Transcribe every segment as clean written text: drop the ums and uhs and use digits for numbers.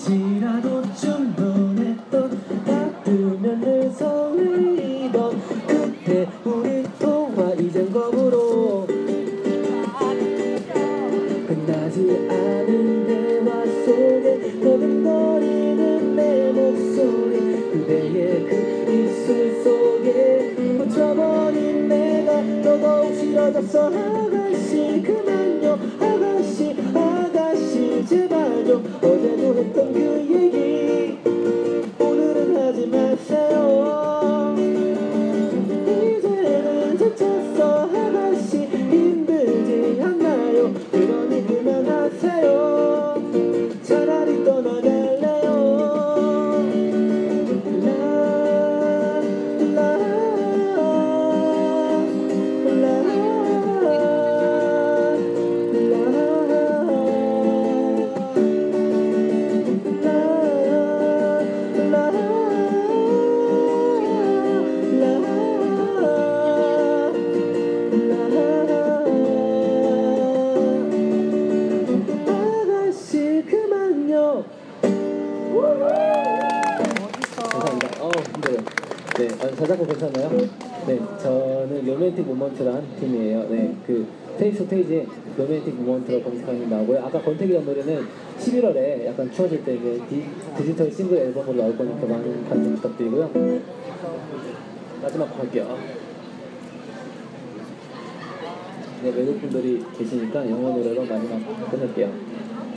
혹시라도 좀 눈했던 닿으면 늘 설레이던 그때 우리 통화 이젠 거부로 끝나지 않은 대화 속에 더듬거리는 내 목소리 그대의 그 입술 속에 묻혀버린 내가 더더욱 싫어졌어 아가씨 그만요 아가씨 아가씨 제발 좀 어제도 했던 그 얘기 오늘은 하지 마세요 이제는 지쳤어 아가씨 힘들지 않나요 그러니 그만하세요 차라리 떠나갈래요 아가씨 그만요. 감사합니다. 힘들어요. 네, 저작권 괜찮나요? 네, 저는 로맨틱 모먼트라는 팀이에요. 네, 그 페이스북 페이지에 로맨틱 모먼트로 검색하면 나오고요. 아까 권태기란 노래는 11월에 약간 추워질 때 이제 디지털 싱글 앨범으로 나올 거니까 많은 관심 부탁드리고요. 마지막 거 할게요. 네, 외국분들이 계시니까 영어 노래로 마지막 끝낼게요.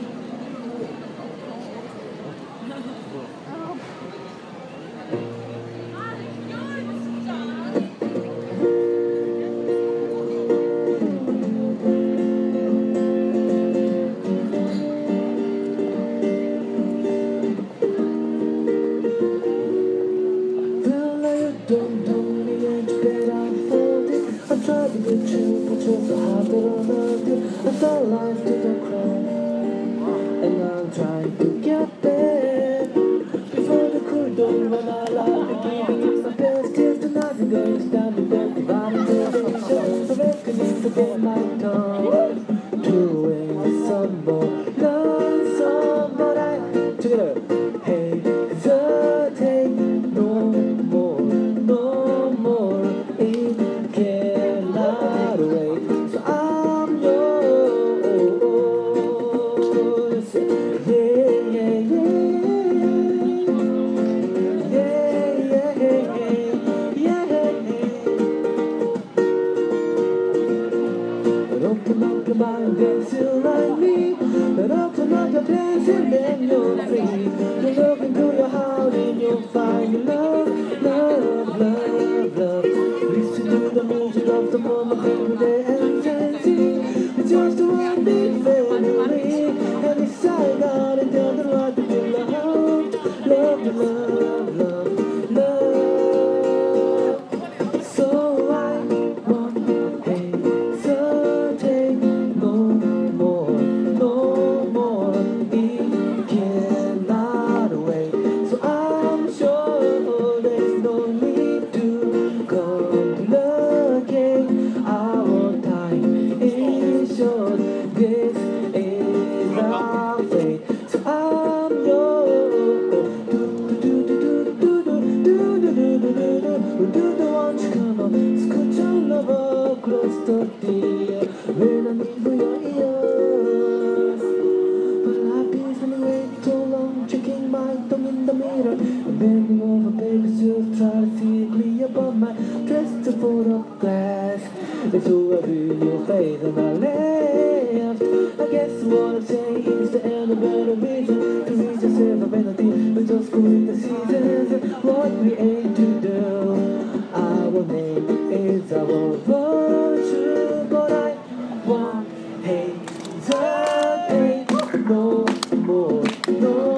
Don't tell me and you bet I'm folding I tried to get you, but you're so hard that I loved you I felt life to the crown And I'm trying to get there Before the cool don't run out I'll be breathing in my best Till the nothing goes down the bed Dividing the show I reckon it's about my tongue Doing some more love song But I together Hey, hesitate no more no more, it cannot wait. So I'm yours. Yeah, yeah, yeah, yeah, yeah. Open up your mind, dance you like me. Open up your dance and then you're free. You look into your heart and you'll find your love, love, love, love. Listen to the music of the moment every day and dancing. It's just the one big family. And it's all out and down the road to be loved, love, love, love, love. So I won't hesitate no more, no more. It cannot wait. So I'm sure there's no need to complicate. Our time is short. This is our fate. So I'm yours. Won't you come on? Scoot your love across the deer. When I need for your ears. But life is running way too long. Checking my tongue in the mirror. I'm bending over, baby, just try to see clear above my dress to photograph. It's who I do in your face and I left. I guess what I'm saying is the end of better reason to reach yourself a melody. But just go with the seasons and what we aim to do. Our name is our virtue, but I won't hesitate no more, no